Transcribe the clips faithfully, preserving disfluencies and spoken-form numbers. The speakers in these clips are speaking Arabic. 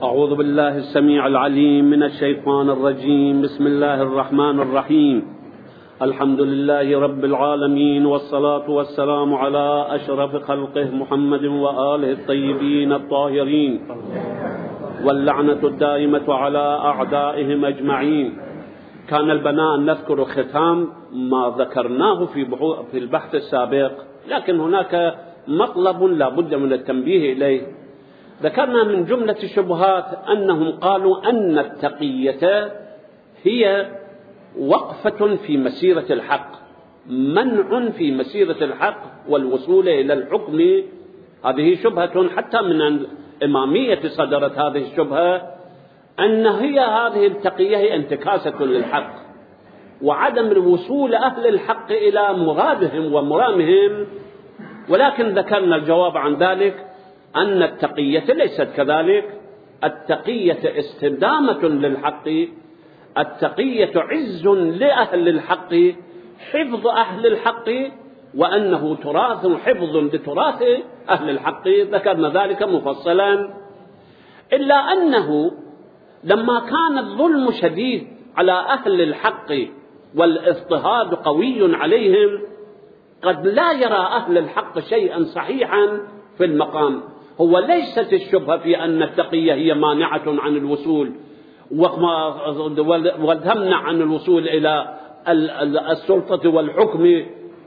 أعوذ بالله السميع العليم من الشيطان الرجيم. بسم الله الرحمن الرحيم. الحمد لله رب العالمين، والصلاة والسلام على أشرف خلقه محمد وآله الطيبين الطاهرين، واللعنة الدائمة على أعدائهم أجمعين. كان البناء أن نذكر ختام ما ذكرناه في في البحث السابق، لكن هناك مطلب لا بد من التنبيه إليه. ذكرنا من جملة الشبهات أنهم قالوا أن التقية هي وقفة في مسيرة الحق، منع في مسيرة الحق والوصول إلى الحكم. هذه شبهة حتى من الإمامية صدرت هذه الشبهة، أن هي هذه التقية هي انتكاسة للحق وعدم الوصول أهل الحق إلى مرادهم ومرامهم. ولكن ذكرنا الجواب عن ذلك أن التقية ليست كذلك. التقية استدامة للحق، التقية عز لأهل الحق، حفظ أهل الحق، وأنه تراث حفظ لتراث أهل الحق. ذكرنا ذلك مفصلا. إلا أنه لما كان الظلم شديد على أهل الحق والاضطهاد قوي عليهم، قد لا يرى أهل الحق شيئا صحيحا في المقام. هو ليست الشبهة في أن التقية هي مانعة عن الوصول وتمنع عن الوصول إلى السلطة والحكم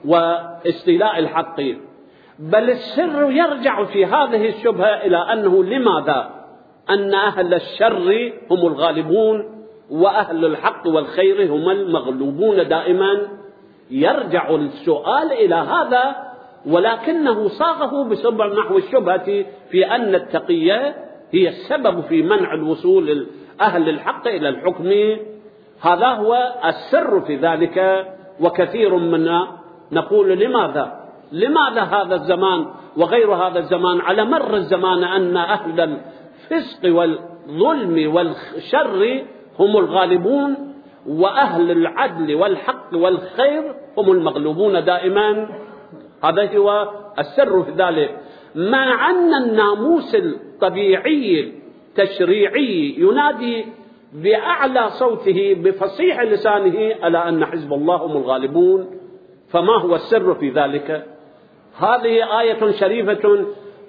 واستيلاء الحق، بل السر يرجع في هذه الشبهة إلى أنه لماذا أن أهل الشر هم الغالبون وأهل الحق والخير هم المغلوبون دائما. يرجع السؤال إلى هذا، ولكنه صاغه بسبب نحو الشبهة في أن التقية هي السبب في منع الوصول أهل الحق إلى الحكم. هذا هو السر في ذلك. وكثير منا نقول لماذا لماذا هذا الزمان وغير هذا الزمان على مر الزمان أن أهل الفسق والظلم والشر هم الغالبون وأهل العدل والحق والخير هم المغلوبون دائما. هذا هو السر في ذلك. مع أن الناموس الطبيعي التشريعي ينادي بأعلى صوته بفصيح لسانه ألا أن حزب الله هم الغالبون. فما هو السر في ذلك؟ هذه آية شريفة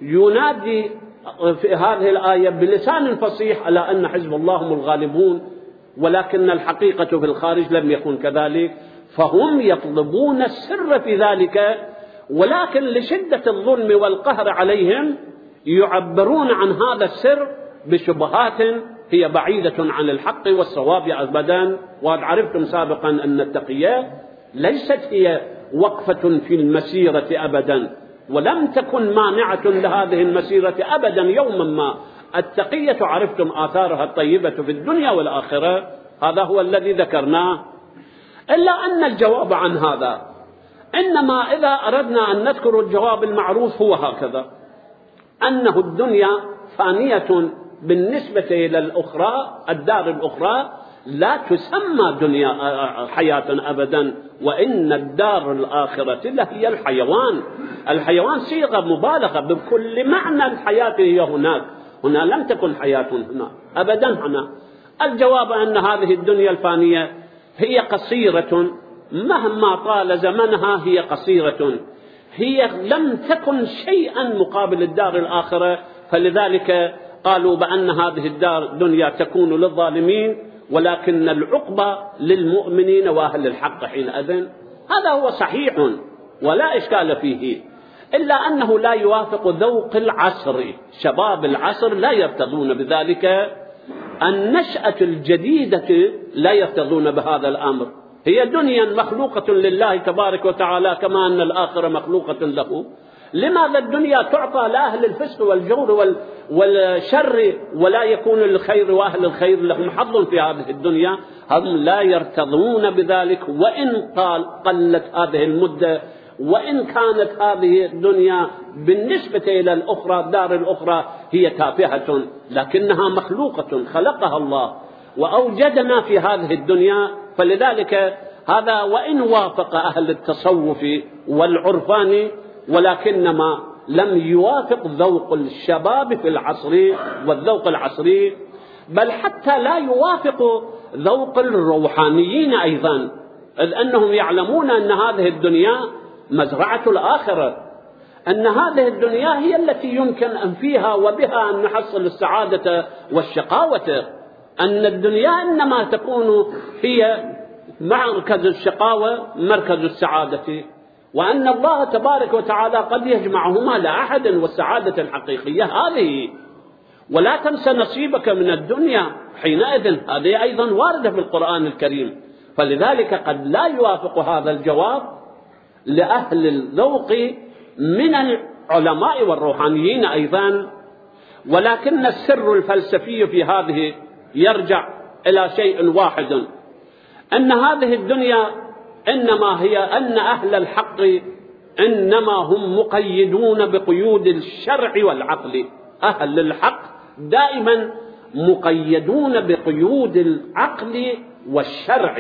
ينادي في هذه الآية بلسان فصيح ألا أن حزب الله هم الغالبون، ولكن الحقيقة في الخارج لم يكن كذلك. فهم يطلبون السر في ذلك، ولكن لشدة الظلم والقهر عليهم يعبرون عن هذا السر بشبهات هي بعيدة عن الحق والصواب أبدا. وقد عرفتم سابقا أن التقية ليست هي وقفة في المسيرة أبدا، ولم تكن مانعة لهذه المسيرة أبدا يوما ما. التقية عرفتم آثارها الطيبة في الدنيا والآخرة، هذا هو الذي ذكرناه. إلا أن الجواب عن هذا، إنما إذا أردنا أن نذكر الجواب المعروف هو هكذا: أنه الدنيا فانية بالنسبة إلى الأخرى، الدار الأخرى لا تسمى دنيا حياة أبدا، وإن الدار الآخرة هي الحيوان. الحيوان صيغة مبالغة بكل معنى الحياة هي هناك، هنا لم تكن حياة هنا أبدا. هنا الجواب أن هذه الدنيا الفانية هي قصيرة، مهما طال زمنها هي قصيرة، هي لم تكن شيئا مقابل الدار الآخرة. فلذلك قالوا بأن هذه الدار الدنيا تكون للظالمين، ولكن العقبة للمؤمنين وأهل الحق حينئذ. هذا هو صحيح ولا إشكال فيه، إلا أنه لا يوافق ذوق العصر. شباب العصر لا يرتضون بذلك، النشأة الجديدة لا يرتضون بهذا الأمر. هي دنيا مخلوقة لله تبارك وتعالى كما أن الآخرة مخلوقة له. لماذا الدنيا تعطى لأهل الفسق والجور والشر ولا يكون للخير وأهل الخير لهم حظ في هذه الدنيا؟ هم لا يرتضون بذلك، وإن طال قلت هذه المدة، وإن كانت هذه الدنيا بالنسبة إلى الأخرى الدار الأخرى هي تافهة، لكنها مخلوقة خلقها الله وأوجدنا في هذه الدنيا. فلذلك هذا وإن وافق أهل التصوف والعرفان، ولكنما لم يوافق ذوق الشباب في العصر والذوق العصري، بل حتى لا يوافق ذوق الروحانيين أيضا، إذ أنهم يعلمون أن هذه الدنيا مزرعة الآخرة، أن هذه الدنيا هي التي يمكن أن فيها وبها أن نحصل السعادة والشقاوة، أن الدنيا إنما تكون هي مركز الشقاوة مركز السعادة، وأن الله تبارك وتعالى قد يجمعهما لأحد، والسعادة الحقيقية هذه. ولا تنسى نصيبك من الدنيا حينئذ، هذه أيضا واردة في القرآن الكريم. فلذلك قد لا يوافق هذا الجواب لأهل الذوق من العلماء والروحانيين أيضا. ولكن السر الفلسفي في هذه يرجع إلى شيء واحد، أن هذه الدنيا إنما هي أن أهل الحق إنما هم مقيدون بقيود الشرع والعقل. أهل الحق دائما مقيدون بقيود العقل والشرع،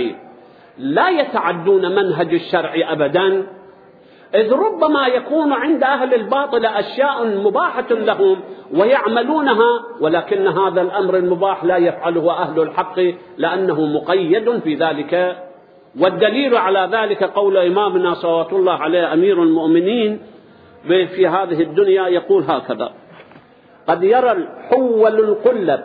لا يتعدون منهج الشرع أبدا، إذ ربما يكون عند أهل الباطل أشياء مباحة لهم ويعملونها، ولكن هذا الأمر المباح لا يفعله أهل الحق لأنه مقيد في ذلك. والدليل على ذلك قول إمامنا صلوات الله عليه أمير المؤمنين في هذه الدنيا، يقول هكذا: قد يرى الحول القلب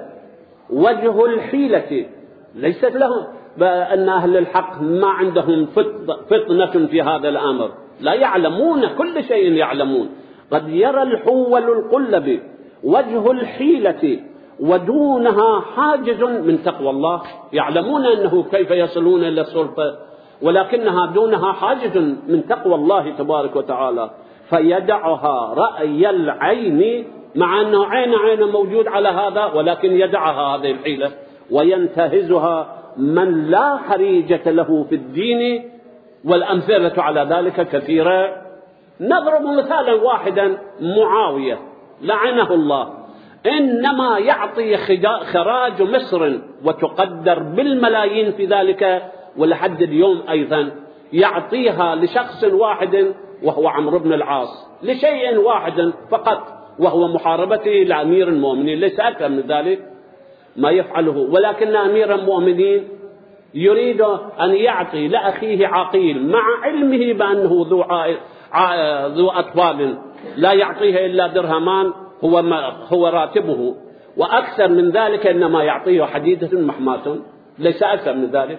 وجه الحيلة. ليست لهم بأن أهل الحق ما عندهم فطنة في هذا الأمر، لا يعلمون كل شيء يعلمون. قد يرى الحول القلب وجه الحيلة ودونها حاجز من تقوى الله، يعلمون أنه كيف يصلون إلى السلطة، ولكنها دونها حاجز من تقوى الله تبارك وتعالى، فيدعها رأي العين، مع أنه عين عين موجود على هذا، ولكن يدعها هذه الحيلة، وينتهزها من لا حريجة له في الدين. والأمثلة على ذلك كثيرة. نضرب مثالا واحدا: معاوية لعنه الله إنما يعطي خراج مصر وتقدر بالملايين في ذلك، ولحد اليوم أيضا يعطيها لشخص واحد وهو عمرو بن العاص، لشيء واحد فقط وهو محاربته لأمير المؤمنين، ليس أكثر من ذلك ما يفعله. ولكن أمير المؤمنين يريد أن يعطي لأخيه عقيل مع علمه بأنه ذو, ذو أطفال، لا يعطيه إلا درهمان هو, هو راتبه، وأكثر من ذلك إنما يعطيه حديدة محماة، ليس أكثر من ذلك.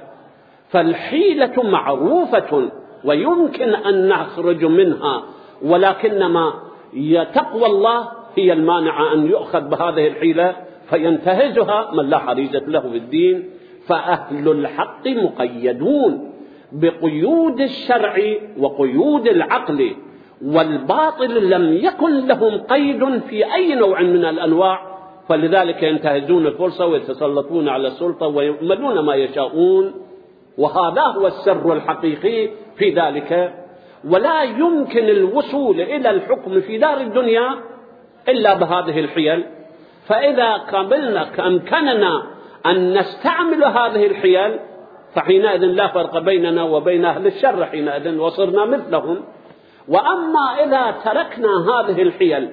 فالحيلة معروفة ويمكن أن نخرج منها، ولكنما تقوى الله هي المانعة أن يؤخذ بهذه الحيلة، فينتهزها من لا حريجة له في الدين. فأهل الحق مقيدون بقيود الشرع وقيود العقل، والباطل لم يكن لهم قيد في أي نوع من الأنواع، فلذلك ينتهزون الفرصة ويتسلطون على السلطة ويؤملون ما يشاءون. وهذا هو السر الحقيقي في ذلك. ولا يمكن الوصول إلى الحكم في دار الدنيا إلا بهذه الحيل. فإذا قبلنا أمكننا أن نستعمل هذه الحيل، فحينئذ لا فرق بيننا وبين أهل الشر، حينئذ وصرنا مثلهم. وأما إذا تركنا هذه الحيل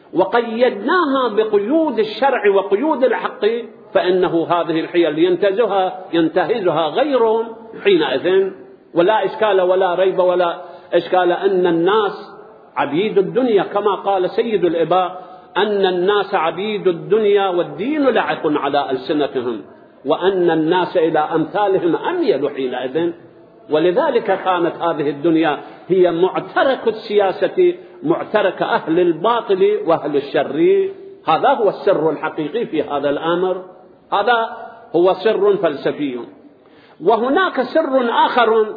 وقيدناها بقيود الشرع وقيود الحق، فإنه هذه الحيل ينتهزها ينتهزها غيرهم حينئذ. ولا إشكال ولا ريب ولا إشكال أن الناس عبيد الدنيا، كما قال سيد الإباء: أن الناس عبيد الدنيا والدين لعق على ألسنتهم، وأن الناس إلى أمثالهم أميل حينئذ. ولذلك كانت هذه الدنيا هي معترك السياسة، معترك أهل الباطل وأهل الشر. هذا هو السر الحقيقي في هذا الأمر، هذا هو سر فلسفي. وهناك سر آخر،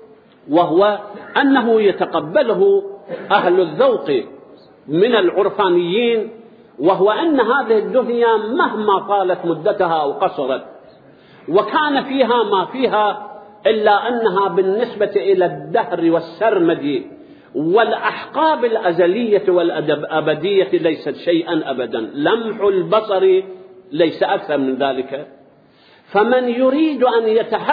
وهو أنه يتقبله أهل الذوق من العرفانيين، وهو أن هذه الدنيا مهما طالت مدتها أو قصرت وكان فيها ما فيها، إلا أنها بالنسبة إلى الدهر والسرمد والأحقاب الأزلية والأبدية ليست شيئا أبدا، لمح البصر ليس أكثر من ذلك. فمن يريد أن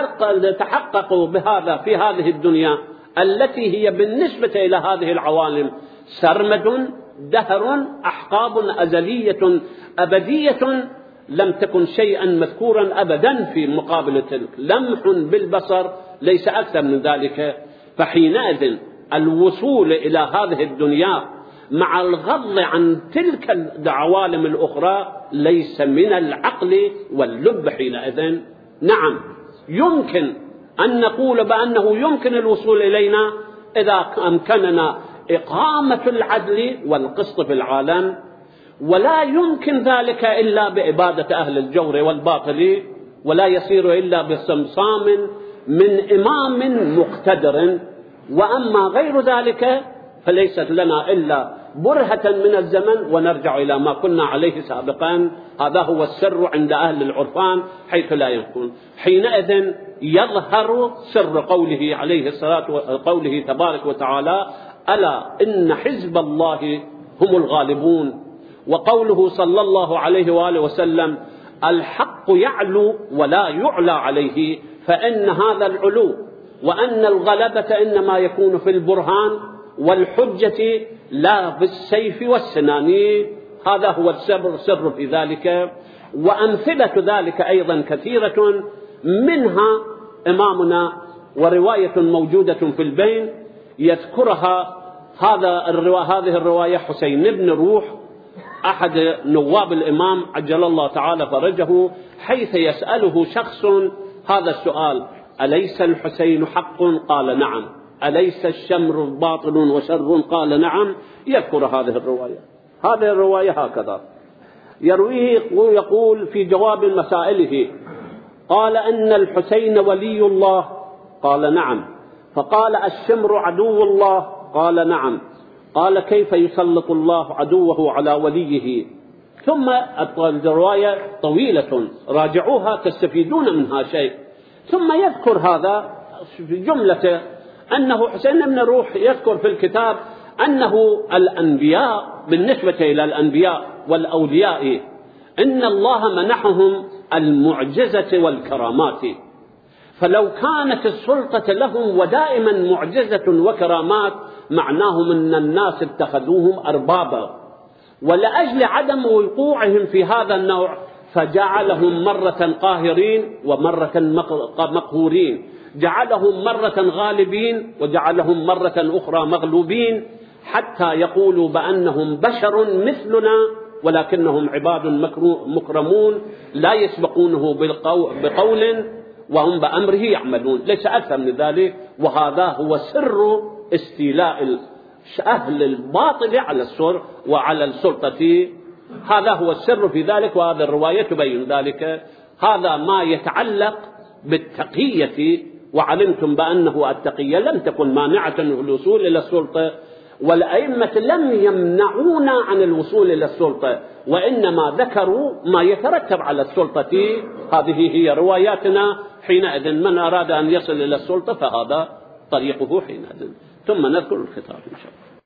يتحقق بهذا في هذه الدنيا التي هي بالنسبة إلى هذه العوالم سرمد دهر، أحقاب أزلية أبدية لم تكن شيئا مذكورا أبدا في مقابل تلك، لمح بالبصر ليس أكثر من ذلك. فحينئذ الوصول إلى هذه الدنيا مع الغض عن تلك العوالم الأخرى ليس من العقل واللب حينئذ. نعم يمكن أن نقول بأنه يمكن الوصول إلينا إذا أمكننا إقامة العدل والقسط في العالم، ولا يمكن ذلك إلا بإبادة أهل الجور والباطل، ولا يصير إلا بصمصام من إمام مقتدر. وأما غير ذلك فليست لنا إلا برهة من الزمن ونرجع إلى ما كنا عليه سابقا. هذا هو السر عند أهل العرفان حيث لا يكون. حينئذ يظهر سر قوله عليه الصلاة قوله تبارك وتعالى: ألا إن حزب الله هم الغالبون. وقوله صلى الله عليه وآله وسلم: الحق يعلو ولا يعلى عليه، فإن هذا العلو وأن الغلبة إنما يكون في البرهان والحجة لا بالسيف والسنان. هذا هو السر سر في ذلك. وأمثلة ذلك أيضا كثيرة، منها إمامنا ورواية موجودة في البين يذكرها هذا الروا... هذه الرواية حسين بن روح أحد نواب الإمام عجل الله تعالى فرجه، حيث يسأله شخص هذا السؤال: أليس الحسين حق؟ قال نعم. أليس الشمر باطل وشر؟ قال نعم. يذكر هذه الرواية. هذه الرواية هكذا يرويه، يقول في جواب مسائله: قال إن الحسين ولي الله؟ قال نعم. فقال: الشمر عدو الله؟ قال نعم. قال: كيف يسلط الله عدوه على وليه؟ ثم الرواية طويلة، راجعوها تستفيدون منها شيء. ثم يذكر هذا في جملة أنه حسين بن روح يذكر في الكتاب أنه الأنبياء بالنسبة إلى الأنبياء والأولياء إن الله منحهم المعجزة والكرامات، فلو كانت السلطة لهم ودائما معجزة وكرامات معناهم أن الناس اتخذوهم أربابا، ولأجل عدم وقوعهم في هذا النوع فجعلهم مرة قاهرين ومرة مقهورين، جعلهم مرة غالبين وجعلهم مرة أخرى مغلوبين، حتى يقولوا بأنهم بشر مثلنا ولكنهم عباد مكرمون لا يسبقونه بقول وهم بأمره يعملون، ليس أكثر من ذلك. وهذا هو سر استيلاء أهل الباطل على السر وعلى السلطة، هذا هو السر في ذلك. وهذه الرواية تبين ذلك. هذا ما يتعلق بالتقية، وعلمتم بأنه التقية لم تكن مانعة من الوصول إلى السلطة، والأئمة لم يمنعونا عن الوصول إلى السلطة، وإنما ذكروا ما يترتب على السلطة. هذه هي رواياتنا. حينئذ من أراد أن يصل إلى السلطة فهذا طريقه حينئذ. ثم نذكر الخطاب إن شاء الله.